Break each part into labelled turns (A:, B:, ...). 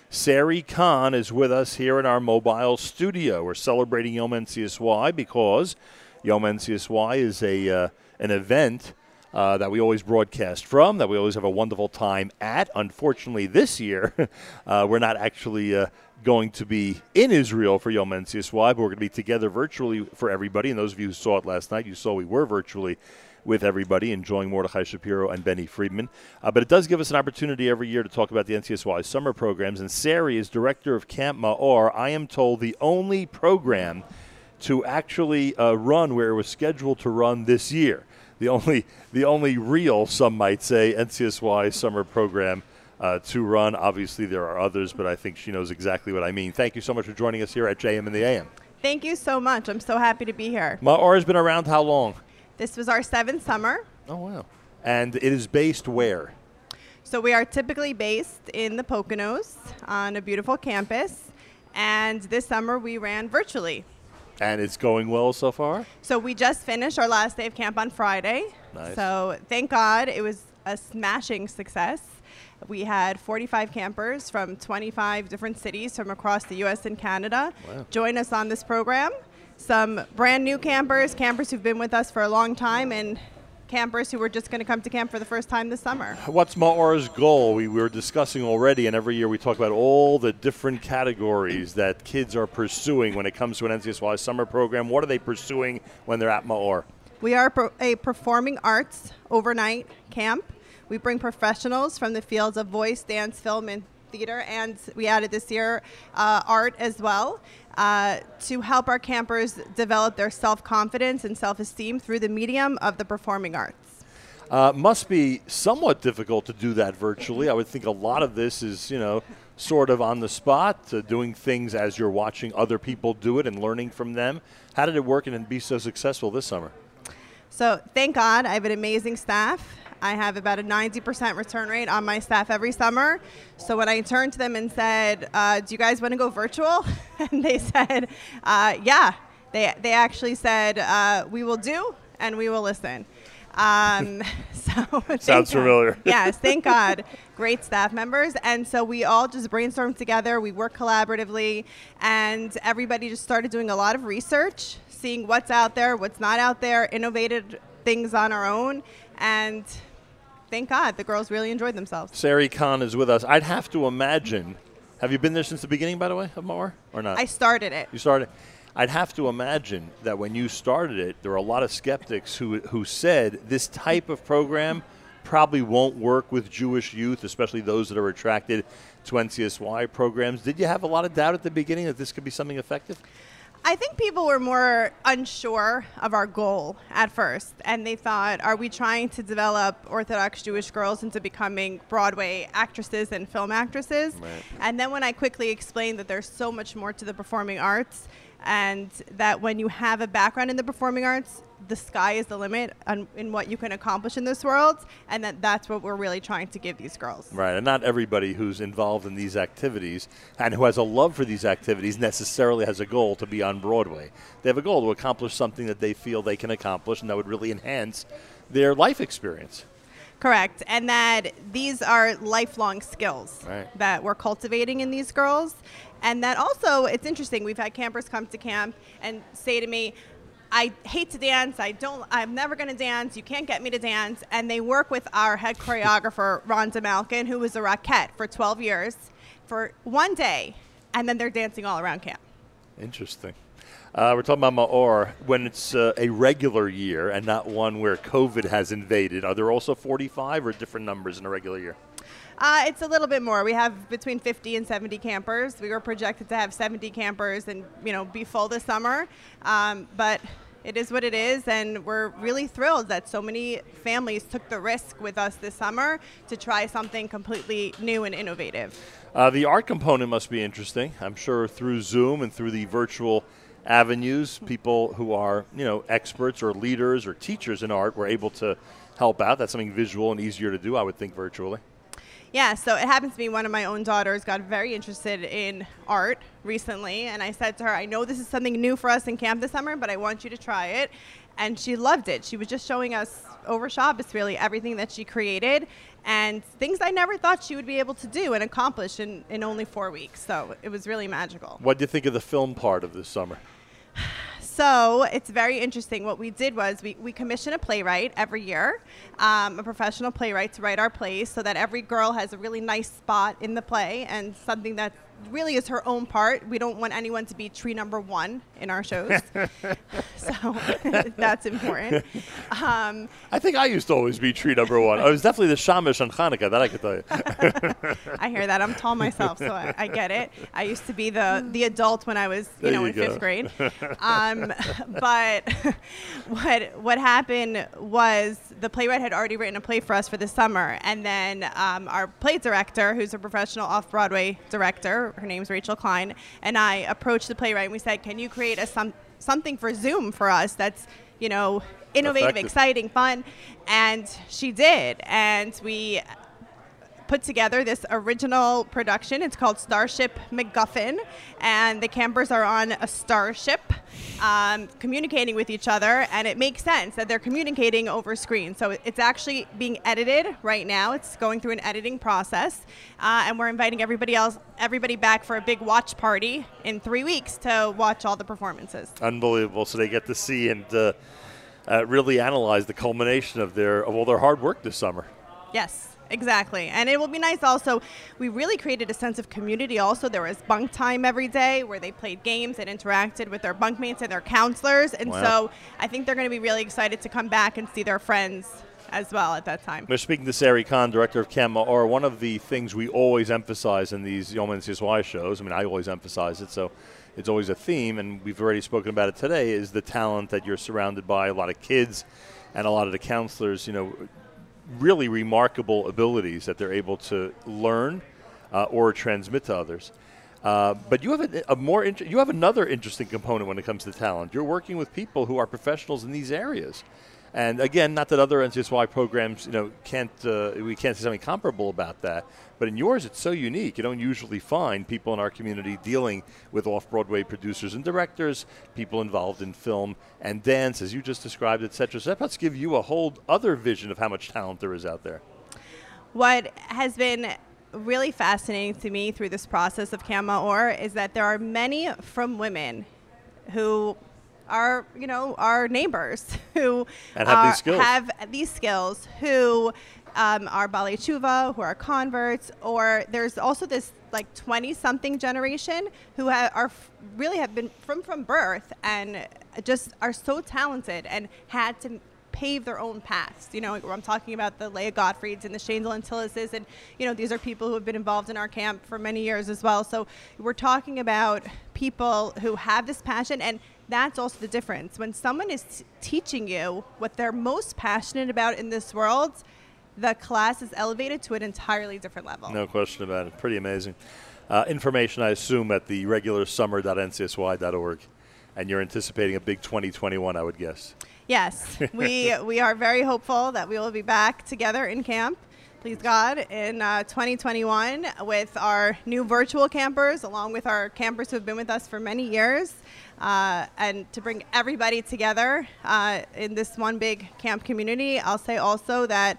A: Sari Khan is with us here in our mobile studio. We're celebrating Yom NCSY because Yom NCSY is an event that we always broadcast from, that we always have a wonderful time at. Unfortunately, this year, we're not actually going to be in Israel for Yom NCSY, but we're going to be together virtually for everybody. And those of you who saw it last night, you saw we were virtually with everybody, enjoying Mordechai Shapiro and Benny Friedman. But it does give us an opportunity every year to talk about the NCSY summer programs. And Sari is director of Camp Ma'or. I am told the only program to actually run where it was scheduled to run this year. The only real, some might say, NCSY summer program to run. Obviously, there are others, but I think she knows exactly what I mean. Thank you so much for joining us here at JM in the AM.
B: Thank you so much. I'm so happy to be here.
A: Ma'or has been around how long?
B: This was our 7th summer.
A: Oh, wow. And it is based where?
B: So we are typically based in the Poconos on a beautiful campus. And this summer we ran virtually.
A: And it's going well so far?
B: So we just finished our last day of camp on Friday.
A: Nice.
B: So thank God it was a smashing success. We had 45 campers from 25 different cities from across the U.S. and Canada join us on this program. Some brand new campers who've been with us for a long time, and campers who were just going to come to camp for the first time this summer.
A: What's Ma'or's goal? We were discussing already, and every year we talk about all the different categories that kids are pursuing when it comes to an NCSY summer program. What are they pursuing when they're at Ma'or?
B: We are a performing arts overnight camp. We bring professionals from the fields of voice, dance, film, and theater, and we added this year art as well, to help our campers develop their self-confidence and self-esteem through the medium of the performing arts.
A: Must be somewhat difficult to do that virtually. I would think a lot of this is, sort of on the spot, doing things as you're watching other people do it and learning from them. How did it work and be so successful this summer?
B: So thank God I have an amazing staff. I have about a 90% return rate on my staff every summer. So when I turned to them and said, do you guys want to go virtual? And they said, yeah. They actually said, we will do and we will listen.
A: Sounds familiar.
B: Yes, thank God. Great staff members. And so we all just brainstormed together. We worked collaboratively. And everybody just started doing a lot of research, seeing what's out there, what's not out there, innovated things on our own. And thank God the girls really enjoyed themselves.
A: Sari Khan is with us. I'd have to imagine, have you been there since the beginning, by the way, of Ma'or, or not?
B: I started it.
A: You started? I'd have to imagine that when you started it, there were a lot of skeptics who said this type of program probably won't work with Jewish youth, especially those that are attracted to NCSY programs. Did you have a lot of doubt at the beginning that this could be something effective?
B: I think people were more unsure of our goal at first, and they thought, are we trying to develop Orthodox Jewish girls into becoming Broadway actresses and film actresses?
A: Right.
B: And then when I quickly explained that there's so much more to the performing arts, and that when you have a background in the performing arts, the sky is the limit in what you can accomplish in this world, and that's what we're really trying to give these girls.
A: Right, and not everybody who's involved in these activities and who has a love for these activities necessarily has a goal to be on Broadway. They have a goal to accomplish something that they feel they can accomplish and that would really enhance their life experience.
B: Correct, and that these are lifelong skills that we're cultivating in these girls. And that also, it's interesting, we've had campers come to camp and say to me, I hate to dance, I'm never going to dance, you can't get me to dance. And they work with our head choreographer, Rhonda Malkin, who was a Rockette for 12 years, for one day, and then they're dancing all around camp.
A: Interesting. We're talking about Ma'or. When it's a regular year and not one where COVID has invaded, are there also 45 or different numbers in a regular year?
B: It's a little bit more. We have between 50 and 70 campers. We were projected to have 70 campers and be full this summer, but it is what it is, and we're really thrilled that so many families took the risk with us this summer to try something completely new and innovative.
A: The art component must be interesting. I'm sure through Zoom and through the virtual avenues, people who are experts or leaders or teachers in art were able to help out. That's something visual and easier to do, I would think, virtually.
B: Yeah, so it happens to be one of my own daughters got very interested in art recently, and I said to her, I know this is something new for us in camp this summer, but I want you to try it. and she loved it. She was just showing us over Shabbos really everything that she created and things I never thought she would be able to do and accomplish in only 4 weeks. So it was really magical.
A: What do you think of the film part of this summer?
B: So it's very interesting. What we did was we commission a playwright every year, a professional playwright to write our plays so that every girl has a really nice spot in the play and something that really is her own part. We don't want anyone to be tree number one in our shows. So that's important.
A: I think I used to always be tree number one. I was definitely the shamish on Hanukkah, that I could tell you.
B: I hear that. I'm tall myself, so I get it. I used to be the adult when I was, in 5th grade. But what happened was the playwright had already written a play for us for the summer, and then our play director, who's a professional off-Broadway director, her name's Rachel Klein, and I approached the playwright and we said, can you create something for Zoom for us that's, innovative,
A: effective,
B: exciting, fun? And she did. And we put together this original production. It's called Starship MacGuffin, and the campers are on a starship communicating with each other, and it makes sense that they're communicating over screen. So it's actually being edited right now. It's going through an editing process, and we're inviting everybody back for a big watch party in 3 weeks to watch all the performances.
A: Unbelievable. So they get to see and really analyze the culmination of all their hard work this summer.
B: Yes. Exactly. And it will be nice also. We really created a sense of community also. There was bunk time every day where they played games and interacted with their bunkmates and their counselors. And so I think they're going to be really excited to come back and see their friends as well at that time.
A: We're speaking to Sari Khan, director of Camp Ma'or. One of the things we always emphasize in these Yom NCSY shows, I always emphasize it, so it's always a theme, and we've already spoken about it today, is the talent that you're surrounded by. A lot of kids and a lot of the counselors, really remarkable abilities that they're able to learn or transmit to others. But you have you have another interesting component when it comes to talent. You're working with people who are professionals in these areas. And again, not that other NCSY programs, we can't say something comparable about that. But in yours, it's so unique. You don't usually find people in our community dealing with off-Broadway producers and directors, people involved in film and dance, as you just described, et cetera. So that helps give you a whole other vision of how much talent there is out there.
B: What has been really fascinating to me through this process of Camp Ma'or is that there are many from women who are, our neighbors who have these skills, who are Balei Tshuva, who are converts, or there's also this 20-something generation who have been from birth and just are so talented and had to pave their own paths. I'm talking about the Leah Gottfrieds and the Shane Lantillises, and these are people who have been involved in our camp for many years as well. So we're talking about people who have this passion, and that's also the difference. When someone is teaching you what they're most passionate about in this world, the class is elevated to an entirely different level.
A: No question about it. Pretty amazing. Information, I assume, at the regular summer.ncsy.org. And you're anticipating a big 2021, I would guess.
B: Yes. we are very hopeful that we will be back together in camp, please God, in 2021 with our new virtual campers, along with our campers who have been with us for many years, and to bring everybody together in this one big camp community. I'll say also that,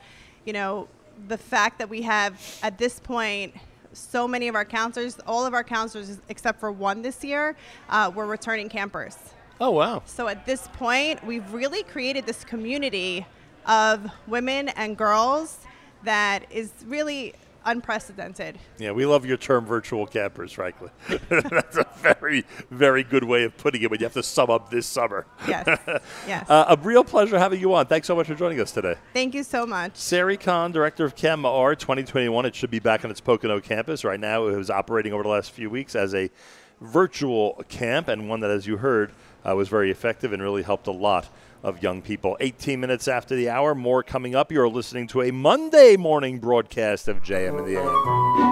B: the fact that we have, at this point, so many of our counselors, all of our counselors except for one this year, were returning campers.
A: Oh, wow.
B: So at this point, we've really created this community of women and girls that is really unprecedented.
A: Yeah, we love your term virtual campers, frankly. That's a very, very good way of putting it when you have to sum up this summer.
B: Yes, yes.
A: A real pleasure having you on. Thanks so much for joining us today.
B: Thank you so much.
A: Sari Khan, director of Camp Ma'or 2021. It should be back on its Pocono campus. Right now, it was operating over the last few weeks as a virtual camp, and one that, as you heard, was very effective and really helped a lot of young people. 18 minutes after the hour, more coming up. You're listening to a Monday morning broadcast of JM in the AM.